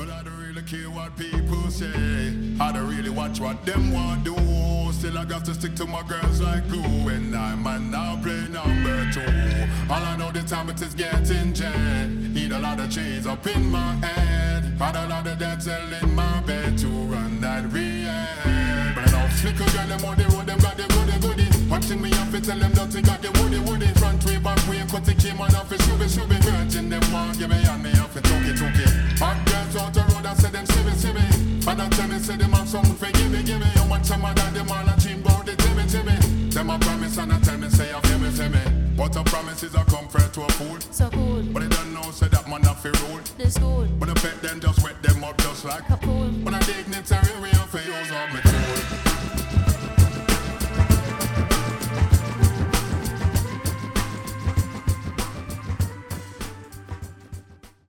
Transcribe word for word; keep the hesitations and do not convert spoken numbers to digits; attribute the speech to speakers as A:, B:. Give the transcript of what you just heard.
A: But I don't really care what people say. I don't really watch what them want do. Still I got to stick to my girls like glue. And I might now play number two. All I know the time it is getting jet. Need a lot of cheese up in my head. Had a lot of dead cell in my bed to run that real. But I slicker girl them on the road, them got the goody goody. Watching me up and tell them nothing got the woody woody. Front way, back way, cut the came on off and shooby shooby. Virgin them want give me and me off and took it took it. Hot girls out the road, I said them see me see me. And I tell me say them have something for give me give me. You want some of that them all a dream about the Timmy Timmy. Them a promise and I tell me say I feel me feel me. But a promise is a comfort to a fool.
B: So cool.
A: But they don't know say that man not fi rule.
B: This cool.
A: But the pet them just wet them up just like.